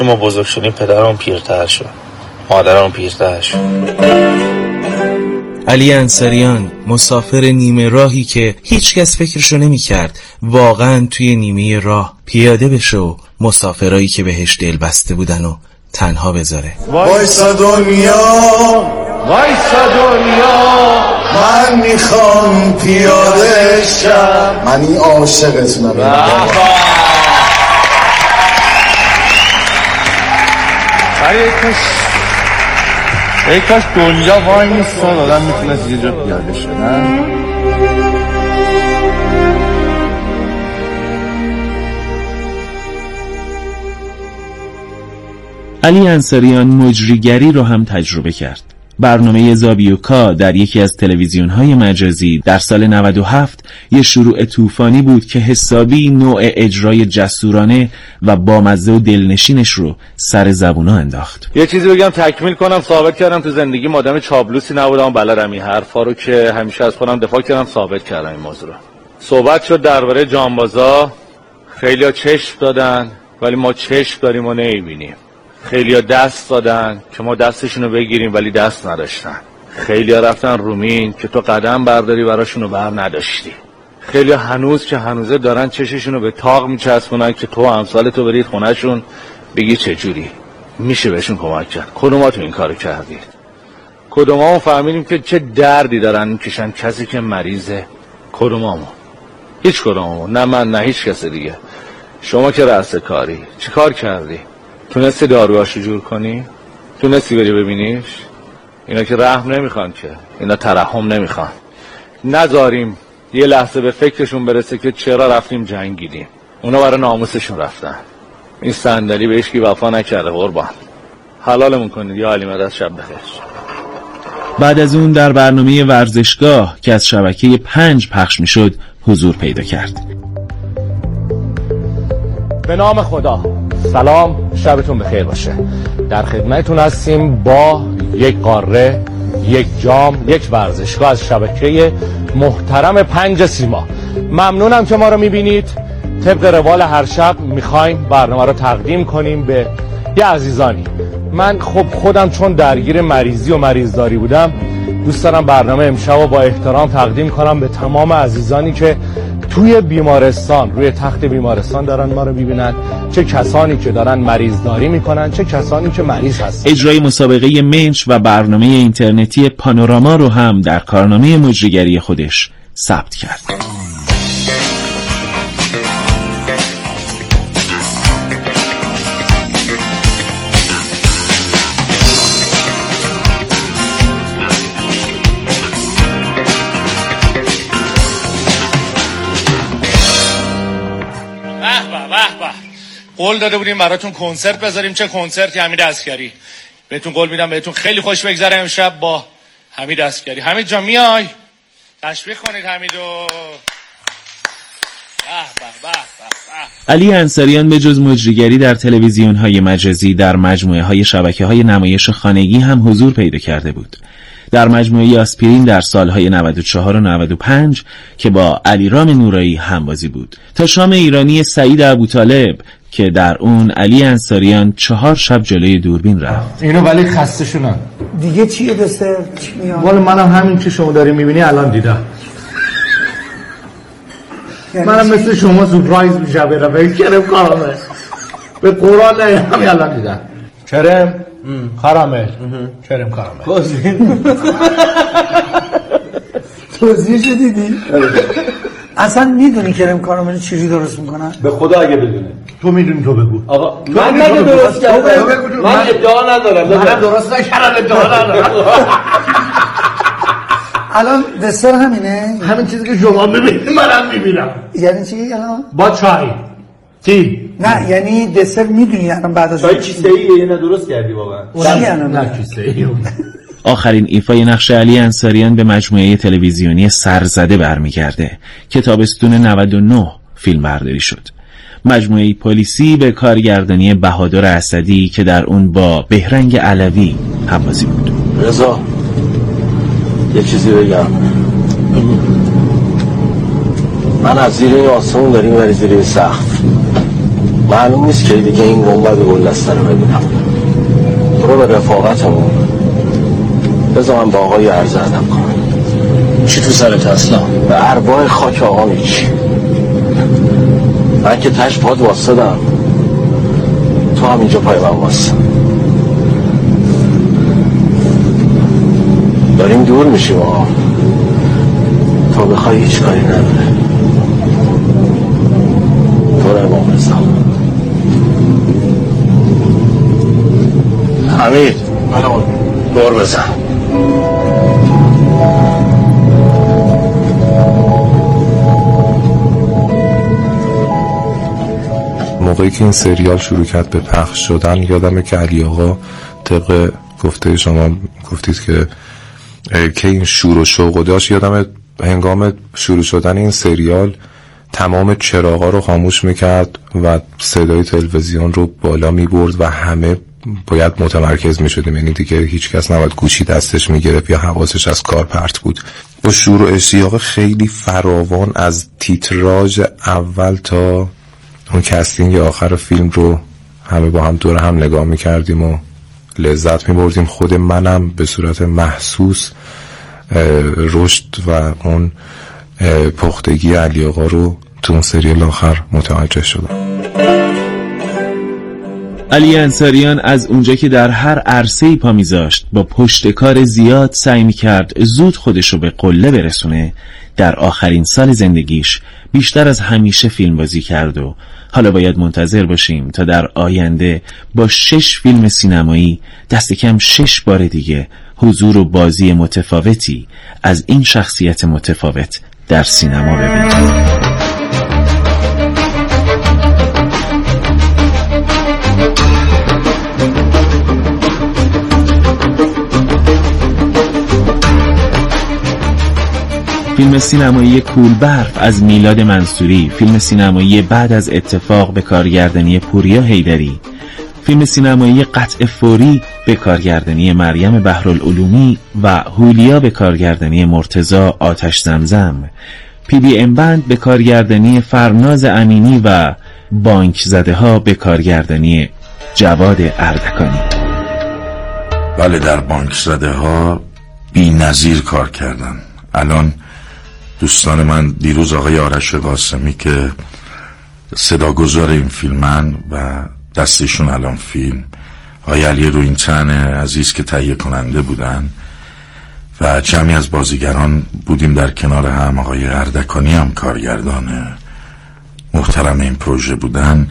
ما بزرگ شدیم پدرم پیرتر شد، مادرم پیرتر شد. علی انصاریان، مسافر نیمه راهی که هیچ کس فکرشو نمی کرد واقعا توی نیمه راه پیاده بشه و مسافرایی که بهش دل بسته بودن و تنها بذاره. وایسا دنیا، وایسا دنیا، من میخوام پیاده شم، منی عاشقتونم. ای کاش دنیا وای میستاد آدم میتونست یه جا پیاده شه. علی انصاریان مجریگری رو هم تجربه کرد. برنامه زابیوکا در یکی از تلویزیون‌های مجازی در سال 97 یه شروع طوفانی بود که حسابی نوع اجرای جسورانه و بامزه و دلنشینش رو سر زبونا انداخت. یه چیزی بگم تکمیل کنم، ثابت کردم تو زندگی آدم چابلوسی نبودم، بلدم این حرفا رو که همیشه از خودم دفاع کردم، ثابت کردم این موضوع رو. صحبت شد درباره جانبازا، خیلی‌ها چشم دادن ولی ما چشم داریم و نمی‌بینیم. خیلی‌ها دست دادن که ما دستشونو بگیریم ولی دست نداشتن. خیلی‌ها رفتن رومین که تو قدم برداری براشونو بر نداشتی. خیلی‌ها هنوز که هنوزه دارن چششونو به تاق میچسبونن که تو امثال تو برید خونه‌شون بگی چجوری میشه بهشون کمک کرد. کدوما تو این کارو کردید؟ کدومامون فهمیدیم که چه دردی دارن میکشن کسی که مریضه؟ کدومامون؟ هیچ کدومامون، نه من نه هیچ کس دیگه. شما که رأس کاری چی کار کردی؟ تونستی داروهاشو جور کنی؟ تونستی بری ببینیش؟ اینا که رحم نمیخوان، که اینا ترحم نمیخوان. نذاریم یه لحظه به فکرشون برسه که چرا رفتیم جنگیدیم. اونا برای ناموسشون رفتن. این صندلی به هیچکی وفا نکرده قربان. حلالمون کنید یا علی مدد، شب بخیر. بعد از اون در برنامه ورزشگاه که از شبکه 5 پخش میشد حضور پیدا کرد. به نام خدا، سلام، شبتون بخیر باشه. در خدمتتون هستیم با یک قاره، یک جام، یک ورزشگاه از شبکه محترم 5 سیما. ممنونم که ما رو میبینید. طبق روال هر شب میخوایم برنامه رو تقدیم کنیم به یه عزیزانی. من خودم چون درگیر مریضی و مریضداری بودم، دوست دارم برنامه امشب رو با احترام تقدیم کنم به تمام عزیزانی که توی بیمارستان، روی تخت بیمارستان دارن ما رو میبینن، چه کسانی که دارن مریضداری میکنن، چه کسانی که مریض هستن. اجرای مسابقه منچ و برنامه اینترنتی پانوراما رو هم در کارنامه مجریگری خودش ثبت کرد. قول داده بودیم براتون کنسرت بذاریم، چه کنسرتی، حمید عسگری. بهتون قول میدم بهتون خیلی خوش بگذره امشب با حمید عسگری. حمید جان میای تشویق کنید حمیدو. علی انصاریان به جز مجریگری در تلویزیون‌های مجازی در مجموعه‌های شبکه‌های نمایش خانگی هم حضور پیدا کرده بود. در مجموعه آسپرین در سالهای 94 و 95 که با علیرام نورایی همبازی بود، تا شام ایرانی سعید ابوطالب که در اون علی انصاریان 4 شب جلوی دوربین رفت. اینو ولی خسته شدن دیگه. چیه دسته؟ چی میاد؟ والا منم همین که شما داری میبینی الان دیدم. منم مثل شما سورپرایز میشه برم کرم کارامل به قرآن همین الان دیدم. کرم کارامل، کرم کارامل. توضیحش دیدی؟ اصلا میدونی کرم کارامل چجوری درست میکنن؟ به خدا اگه بدونه. تو میدونی تو بگو. آقا من نگه درست کردم. من ادعا ندارم. من درست نکردم، ادعا ندارم. الان دسر همینه؟ همین چیزی که شما میبینید منم میبینم. یعنی چی الان؟ با چای. چی؟ نه یعنی دسر میدونی الان بعد از چای کیسه ایه یا نه درست کردی واقعا؟ چی الان؟ نه کیسه ایه. آخرین ایفای نقش علی انصاریان به مجموعه تلویزیونی سرزده برمیگرده که تابستون 99 فیلم برداری شد. مجموعه پلیسی به کارگردانی بهادر اسدی که در اون با بهرنگ علوی همبازی بود. رضا یه چیزی بگم، من از زیر آسمون داریم ولی زیر سقف. معلوم نیست که دیگه این گنبد گلدسته رو ببینم. برو به رفاقتمون بذار من با آقای عرض ادب کنم. چی تو سرت اصلا؟ به ارواح خاک آقا هیچ. من که تش پاد واسدم، تو هم اینجا پای من واسد. داریم دور میشیم آقا، تا بخوای هیچ کاری نداره. تو رو امام رضا. حمید دور بزن. موقعی که این سریال شروع کرد به پخش شدن، یادمه که علی آقا طبق گفته شما گفتید که این شور و شوق داشت. یادمه هنگام شروع شدن این سریال تمام چراغا رو خاموش میکرد و صدای تلویزیون رو بالا میبرد و همه باید متمرکز میشدیم، یعنی دیگه هیچ کس نباید گوشی دستش میگرفت یا حواسش از کار پرت بود. با شور و اشتیاق خیلی فراوان از تیتراژ اول تا اون کستینگ آخر فیلم رو همه با هم دور هم نگاه میکردیم و لذت میبردیم. خود منم به صورت محسوس رشد و اون پختگی علی آقا رو تو اون سریال آخر متوجه شدم. علی انصاریان از اونجا که در هر عرصه‌ای پا میذاشت با پشتکار زیاد سعی میکرد زود خودشو به قله برسونه، در آخرین سال زندگیش بیشتر از همیشه فیلم بازی کرد و حالا باید منتظر باشیم تا در آینده با 6 فیلم سینمایی دست کم 6 بار دیگه حضور و بازی متفاوتی از این شخصیت متفاوت در سینما ببینیم. فیلم سینمایی کولبرف از میلاد منصوری، فیلم سینمایی بعد از اتفاق به کارگردانی پوریا حیدری، فیلم سینمایی قطع فوری به کارگردانی مریم بحرالعلومی و هولیا به کارگردانی مرتضی آتش زمزم، PBM بند به کارگردانی فرناز امینی و بانک زده ها به کارگردانی جواد اردکانی. بله، در بانک زده ها بی نظیر کار کردن. الان دوستان من دیروز آقای آرش قاسمی که صداگذار این فیلمن و دستشون الان فیلم، آقای علی روینتن عزیز که تهیه کننده بودن و جمعی از بازیگران بودیم در کنار هم. آقای اردکانی هم کارگردان محترم این پروژه بودن.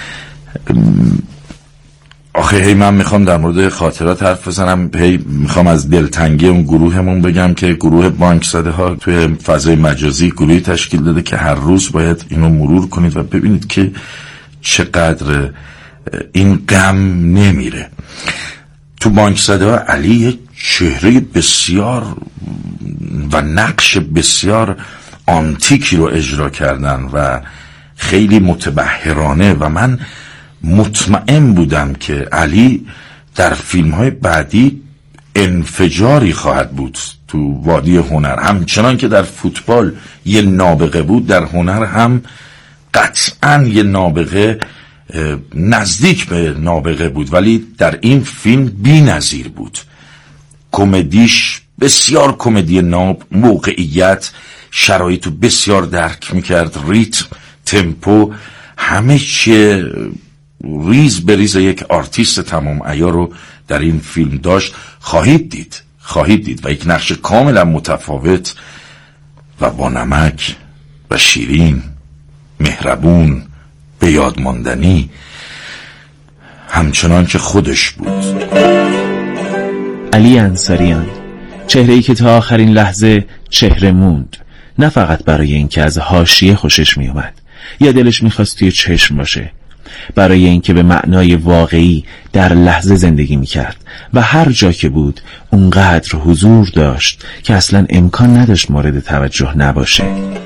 آخه هی من میخوام در مورد خاطرات حرف بزنم، هی میخوام از دلتنگی اون گروهمون بگم که گروه بانک زده ها توی فضای مجازی گروهی تشکیل داده که هر روز باید اینو مرور کنید و ببینید که چقدر این غم نمیره. تو بانک زده ها علی یک چهره بسیار و نقش بسیار آنتیکی رو اجرا کردن و خیلی متبحرانه و من مطمئن بودم که علی در فیلم‌های بعدی انفجاری خواهد بود تو وادی هنر. همچنان که در فوتبال یه نابغه بود، در هنر هم قطعاً یه نابغه نزدیک به نابغه بود، ولی در این فیلم بی نظیر بود. کمدیش بسیار کمدی ناب، موقعیت، شرایطو بسیار درک میکرد، ریتم، تمپو، همه چیه ریز به ریز یک آرتیست تمام عیار رو در این فیلم داشت. خواهید دید و یک نقش کاملا متفاوت و با نمک و شیرین، مهربون، به یاد ماندنی، همچنان که خودش بود. علی انصاریان، چهره‌ای که تا آخرین لحظه چهره موند، نه فقط برای اینکه از حاشیه خوشش می اومد یا دلش میخواست توی چشم باشه، برای اینکه به معنای واقعی در لحظه زندگی میکرد و هر جا که بود اونقدر حضور داشت که اصلا امکان نداشت مورد توجه نباشه.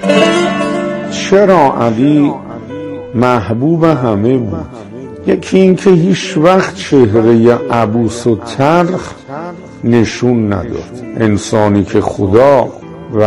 چرا علی محبوب همه بود؟ یکی این که هیچ وقت چهره عبوس و تلخ نشون نداد. انسانی که خدا و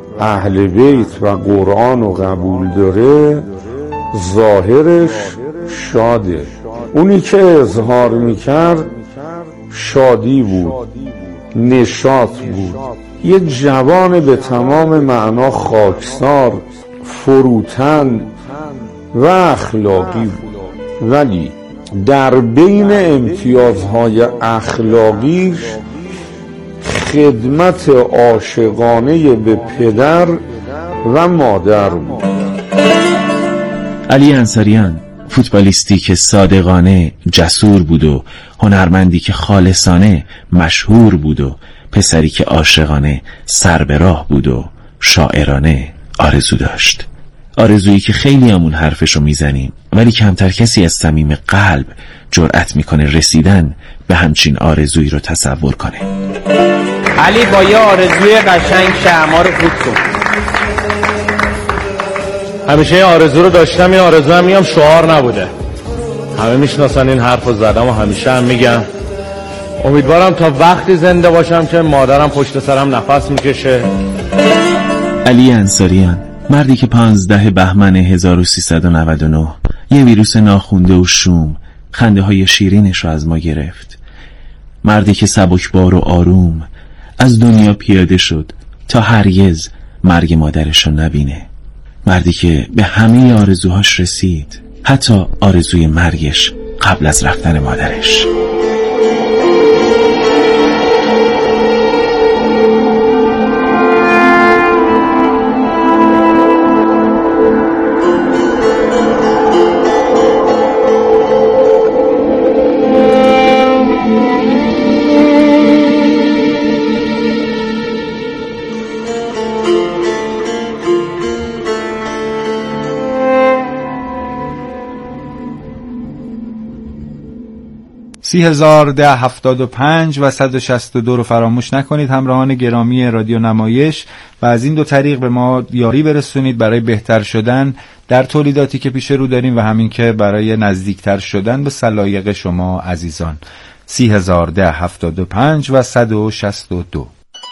اهل بیت و قرآن رو قبول داره، ظاهرش شاده. اونی که اظهار میکرد شادی بود، نشاط بود، یه جوان به تمام معنا خاکسار، فروتن و اخلاقی بود. ولی در بین امتیازهای اخلاقیش خدمت عاشقانه به پدر و مادر بود. علی انصاریان فوتبالیستی که صادقانه جسور بود و هنرمندی که خالصانه مشهور بود و پسری که عاشقانه سر به راه بود و شاعرانه آرزو داشت. آرزویی که خیلی همون حرفشو میزنیم ولی کمتر کسی از صمیم قلب جرأت میکنه رسیدن به همچین آرزویی رو تصور کنه. علی با یه آرزوی قشنگ شمع رو خود کن. همیشه این آرزو رو داشتم، این آرزو هم میگم شعار نبوده، همه میشناسن این حرف رو زدم و همیشه هم میگم امیدوارم تا وقتی زنده باشم که مادرم پشت سرم نفس میکشه. علی انصاریان، مردی که 15 بهمن 1399 یه ویروس ناخونده و شوم خنده های شیرینش رو از ما گرفت. مردی که سبکبار و آروم از دنیا پیاده شد تا هرگز مرگ مادرش رو نبینه. مردی که به همه آرزوهاش رسید، حتی آرزوی مرگش قبل از رفتن مادرش. سی 1375 و 162 رو فراموش نکنید همراهان گرامی رادیو نمایش، و از این دو طریق به ما یاری برسونید برای بهتر شدن در تولیداتی که پیش رو داریم و همین که برای نزدیکتر شدن به سلایق شما عزیزان. 1375 و 162.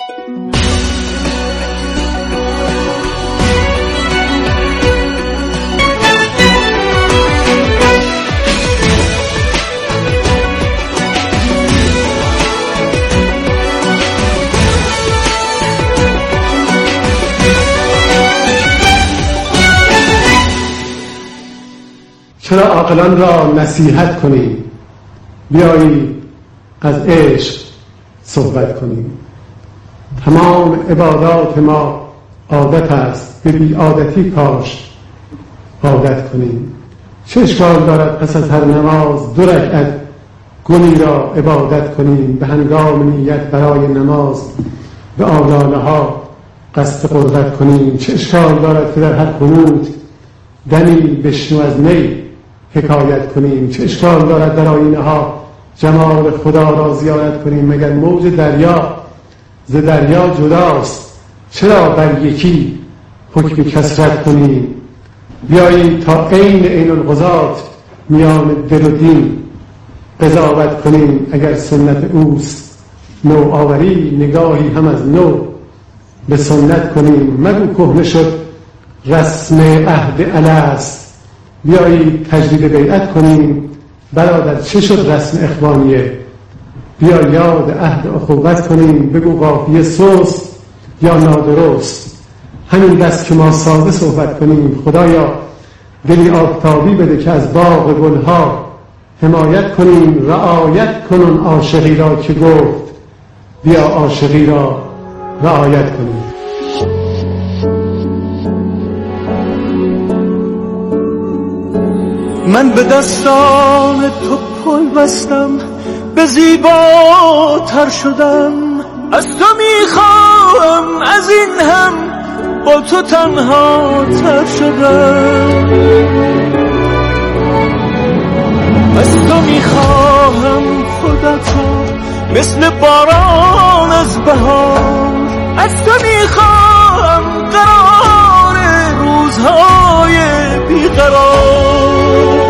چرا عاقلان را نصیحت کنیم، بیایید از عشق صحبت کنیم. تمام عبادات ما عادت است، به بی عادتی کاش عادت کنیم. چه اشکال دارد پس از هر نماز 2 رکعت گلی را عبادت کنیم، به هنگام نیت برای نماز به آلاله ها قصد قربت کنیم. چه اشکال دارد که در هر قنوت دمی بشنو از می حکایت کنیم. چه اشکال دارد در آیینه ها جمال خدا را زیارت کنیم. مگر موج دریا ز دریا جداست، چرا بر یکی حکم کثرت کنیم. بیایید تا عین القضات میان دل و دین قضاوت کنیم. اگر سنت اوست نوآوری، نگاهی هم از نو به سنت کنیم. مگو کهنه شد رسم عهد الست، بیایید تجدید بیعت کنیم. برادر چه شد رسم اخوانیه، بیا یاد عهد اخوت کنیم. بگو قافیه سست یا نادرست، همین بس که ما ساده صحبت کنیم. خدایا دلی آفتابی بده که از باغ گلها حمایت کنیم. رعایت کنون عاشقی را که گفت بیا عاشقی را رعایت کنیم. من به دستان تو پل بستم، به زیباتر شدم. از تو میخواهم از این هم با تو تنها تر شدم. از تو میخواهم خودتا مثل باران از بهار. از تو میخواهم قرار روزهای بیقرار.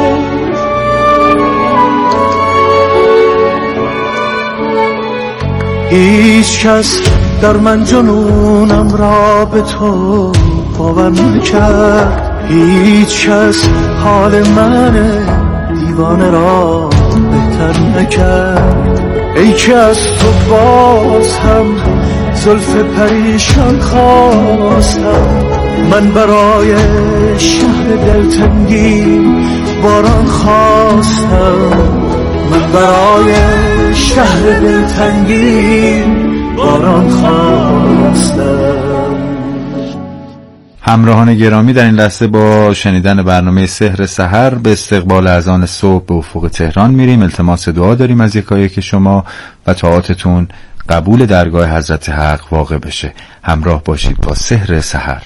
هیچ کس در من جنونم را به تو باور نکرد. هیچ کس حال من دیوانه را بهتر نکرد. ای که از تو باز هم زلف پریشان خواستم، من برای شهر دلتنگی باران خواستم، من برای شهر دلتنگی باران خواستم. همراهان گرامی، در این لحظه با شنیدن برنامه سحر سحر به استقبال اذان صبح به افق تهران میریم. التماس دعا داریم از یکایک شما و طاعاتتون قبول درگاه حضرت حق واقع بشه. همراه باشید با سحر سحر.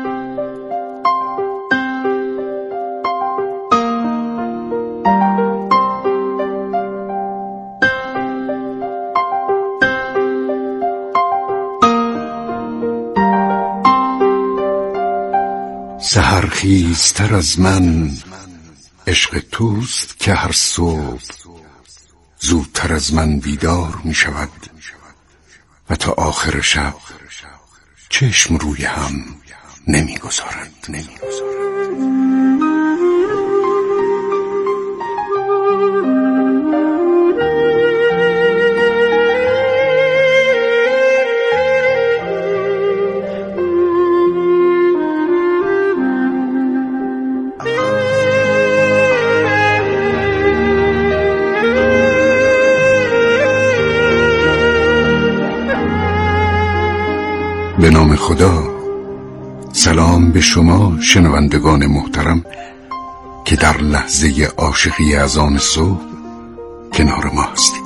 سحرخیزتر از من عشق توست که هر صبح زودتر از من بیدار می شود و تا آخر شب چشم روی هم نمی گذارند. به نام خدا. سلام به شما شنوندگان محترم که در لحظه عاشقی اذان صبح کنار ما هستید.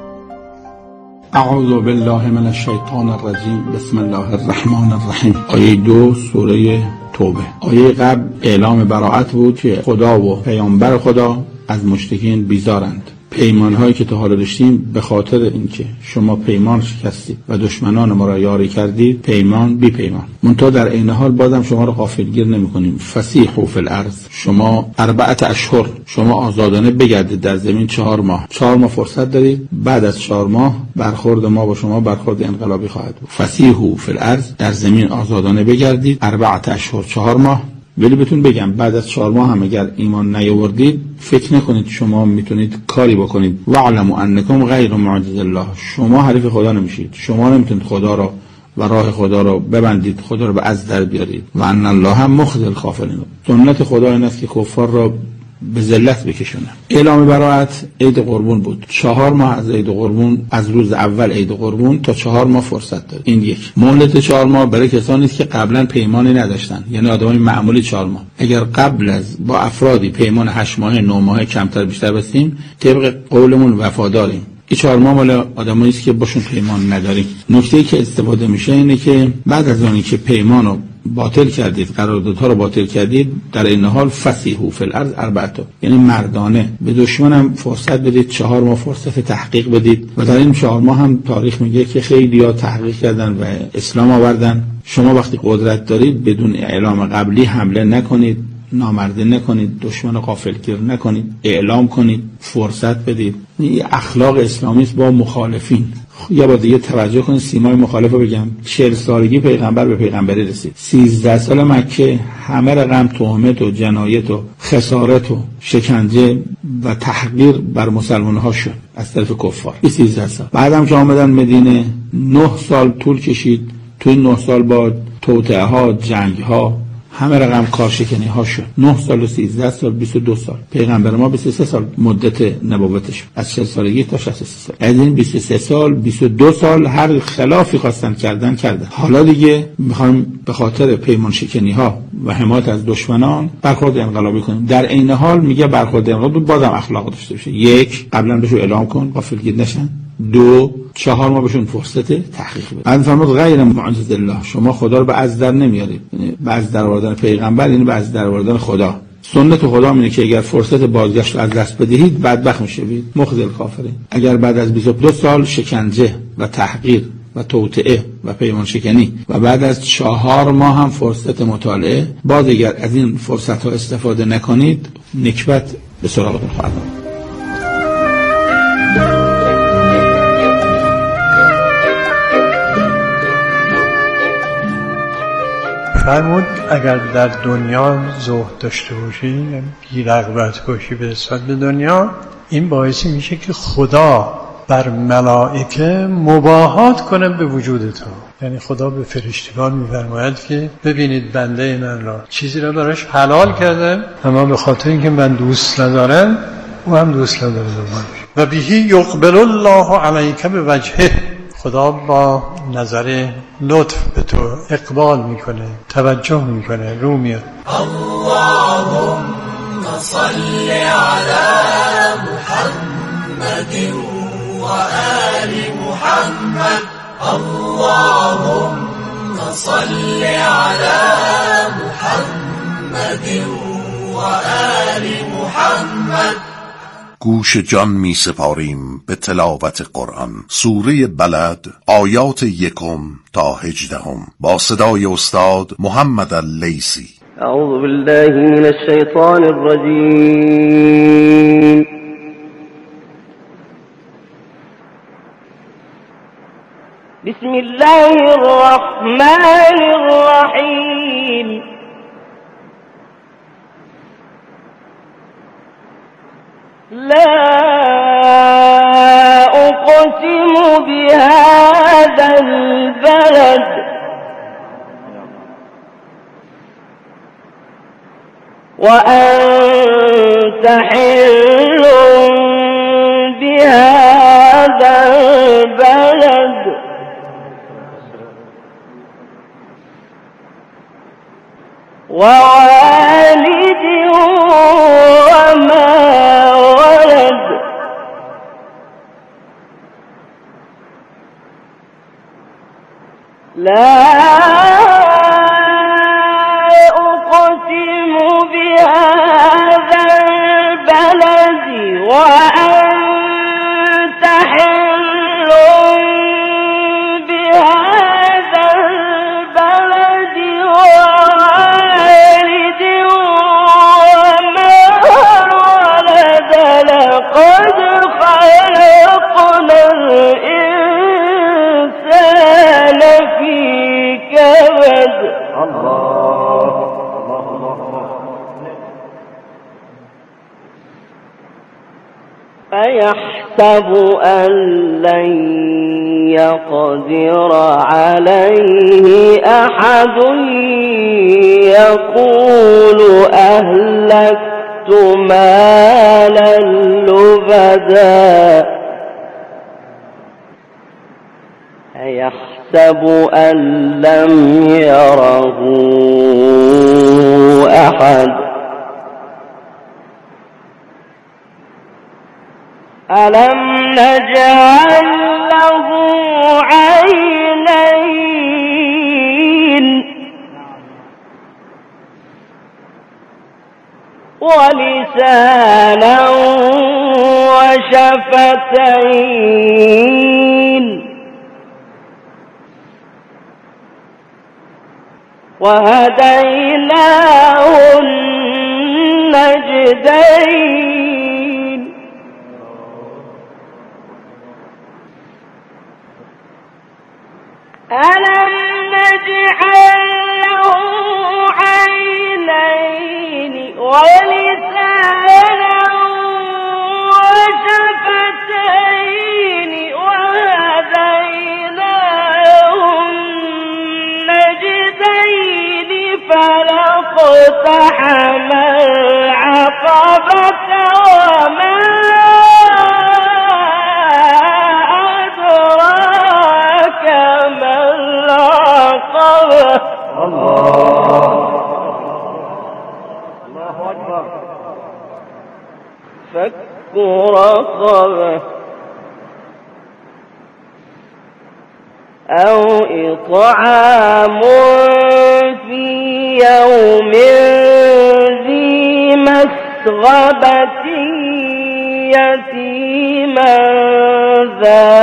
اعوذ بالله من الشیطان الرجیم. بسم الله الرحمن الرحیم. آیه 2 سوره توبه. آیه قبل اعلام براءت بود که خدا و پیامبر خدا از مشرکین بیزارند. پیمان هایی که تا حالا داشتیم به خاطر اینکه شما پیمان شکستید و دشمنان ما را یاری کردید، پیمان بی پیمان. منتها در این حال بازم شما را غافلگیر نمی‌کنیم. فسیحوا فی الارض. شما 4 اشهر شما آزادانه بگردید در زمین. 4 ماه فرصت دارید. بعد از 4 ماه برخورد ما با شما برخورد انقلابی خواهد بود. فسیحوا فی الارض. در زمین آزادانه بگردید 4 اشهر 4 ماه. ولی بهتون بگم بعد از 4 ماه هم اگر ایمان نیاوردید فکر نکنید شما میتونید کاری بکنید. واعلموا انکم غیر معجز الله. شما حریف خدا نمیشید. شما نمیتونید خدا را و راه خدا را ببندید، خدا را به از در بیارید. و ان الله مخزی الکافرین. سنت خدا این است که کفار را به ذلت بکشونه. اعلام براءت عید قربون بود. 4 ماه از عید قربون، از روز اول عید قربون تا 4 ماه فرصت دارید. این یک مهلت 4 ماه برای کسانی است که قبلا پیمانی نداشتن، یعنی آدمای معمولی. 4 ماه اگر قبل از با افرادی پیمان 8 ماه 9 ماه کمتر بیشتر بستیم، طبق قولمون وفاداریم. این 4 ماه مال آدمایی است که باشون پیمان نداریم. نکته‌ای که استفاده میشه اینه که بعد از اونی که پیمانو باطل کردید، قراردادها رو باطل کردید، در این حال فسیحوا فی الارض 4 یعنی مردانه به دشمنم فرصت بدید. 4 ماه فرصت تحقیق بدید. و در این 4 ماه هم تاریخ میگه که خیلی‌ها تحقیق کردن و اسلام آوردن. شما وقتی قدرت دارید بدون اعلام قبلی حمله نکنید، نامردی نکنید، دشمن غافلگیر نکنید، اعلام کنید، فرصت بدید. این اخلاق اسلامی است با مخالفین. یا با دیگه توجه کنید سیمای مخالف رو بگم. 40 سالگی پیغمبر به پیغمبری رسید. 13 سال مکه همه رقم تهمت و جنایت و خسارت و شکنجه و تحقیر بر مسلمان ها شد از طرف کفار. 13 سال بعدم که آمدن مدینه 9 سال طول کشید. توی 9 سال با توطئه ها، جنگ ها، همه رقم کارشکنی ها شد. 9 سال و 13 سال 22 سال. پیغمبر ما 23 سال مدت نبوتش، از 40 سالگی تا 63 سال. از این 23 سال 22 سال هر خلافی خواستن کردن. حالا دیگه میخوایم به خاطر پیمان شکنی ها و حمایت از دشمنان برخورد انقلابی کنیم. در عین حال میگه برخورد انقلابی بازم اخلاق داشته باشه. 1 قبلا بهشون اعلام کن غافلگیر نشن. 2 4 ماه بهشون فرصت تحقیق بده. بعد فرمود غیر معجز الله. شما خدا رو به از در نمیارید. یعنی به از در آوردن پیغمبر یعنی به از در آوردن خدا. سنت خدا اینه که اگر فرصت بازگشت رو از دست بدهید بدبخت میشید، مخزی الکافرین. اگر بعد از 22 سال شکنجه و تحقیر و توطئه و پیمان شکنی و بعد از 4 ماه هم فرصت مطالعه، باز اگر از این فرصت ها استفاده نکنید نکبت به سراغتون خواهد آمد. فرمود اگر در دنیا زهد داشته باشی، یعنی بی رغبت باشی به نسبت به دنیا، این باعثی میشه که خدا بر ملائکه مباهات کنه به وجود تو. یعنی خدا به فرشتگان میفرماید که ببینید بنده من را چیزی را براش حلال کرده، اما به خاطر اینکه من دوست ندارم او هم دوست نداره و بهی یقبل الله علیک به وجهه، خدا با نظر لطف به تو اقبال میکنه، توجه میکنه، رو میاد. اللهم صل علی محمد و آل محمد. اللهم صل علی محمد و آل محمد. گوش جان می سپاریم به تلاوت قرآن. سوره بلد آیات 1 تا 18 با صدای استاد محمد اللیثی. اعوذ بالله من الشیطان الرجیم. بسم الله الرحمن الرحیم. لا أقسم بهذا البلد وأنت حل بهذا البلد ووالد وما ولد. لا أقسم بهذا البلد وأنت حل بهذا البلد ووالد وما ولد. لقد خلقنا الإنسان في كبد. أيحسب أن لن يقدر عليه أحد. يقول أهلكت مالا لبدا. أيحسب أن لم يره أحد. ألم نجعل له عينين ولسانا وشفتين وهديناه النجدين. ألم نجعل له عينين ولسانا وشفتين وهديناه النجدين. فلاقتحم العقبة وما أدراك ما العقبة. الله أكبر. فك رقبة أو إطعام في يوم ذي مسغبة يتيما ذا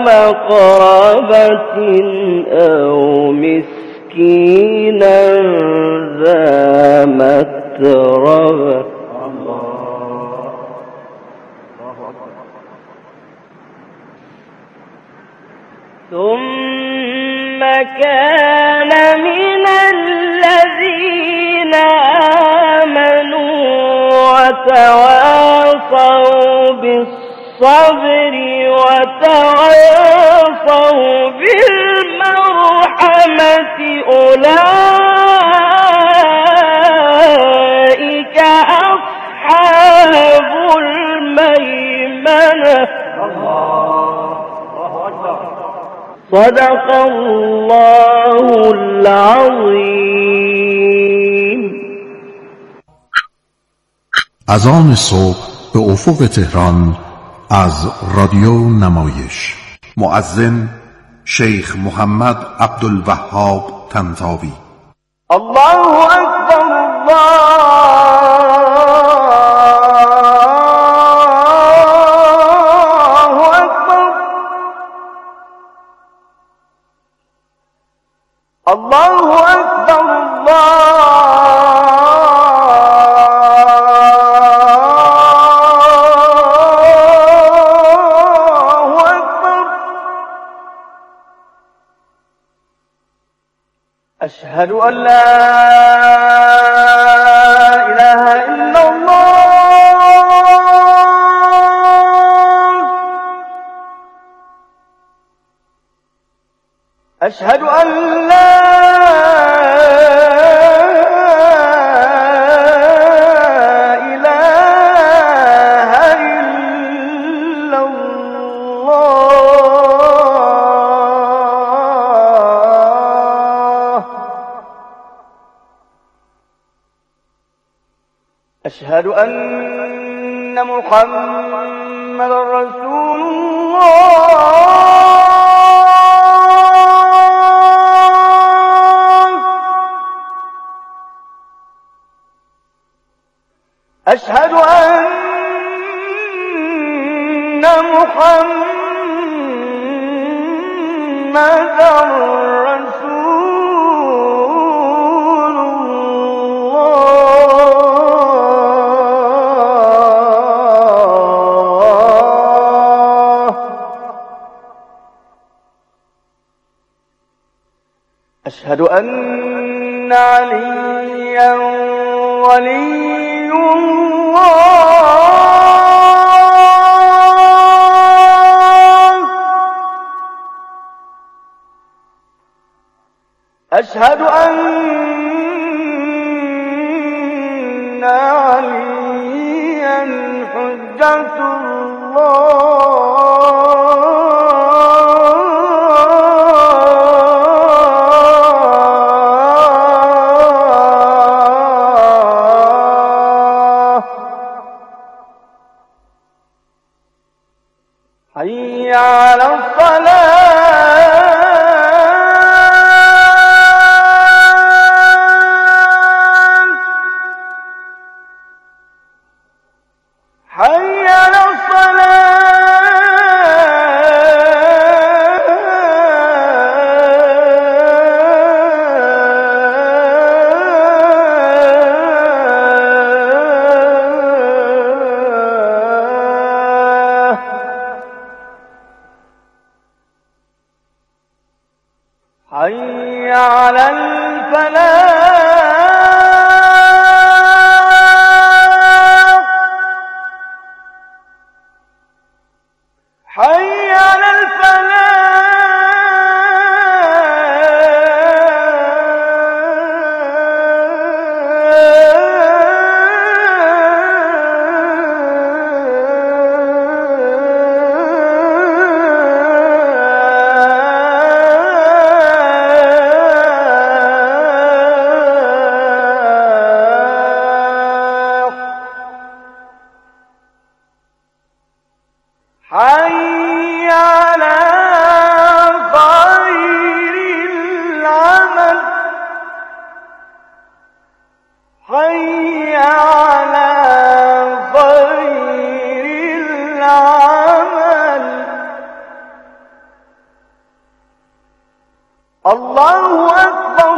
مقربة أو مسكينا ذا متربة. ثم كان من الذين وتواصوا بالصبر وتواصوا بالمرحمة أولئك أصحاب الميمنة. صدق الله العظيم. اذان صبح به افق تهران از رادیو نمایش. مؤذن شیخ محمد عبدالوهاب طنطاوی. الله اکبر الله اکبر الله اکبر أشهد أن لا إله إلا الله. أشهد أن لا إله إلا الله. أشهد أن محمد رسول الله. أشهد أن محمد رسول الله. أشهد أن عليا ولي الله. أشهد أن عليا حجة الله. حي على الصلاة. حي على الصلاة. حي على الفلاح. حي على الفلاح. حي على خير العمل. حي على خير العمل. الله أكبر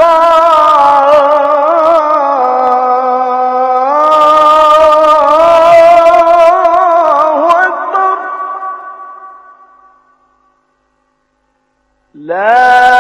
الله أكبر. لا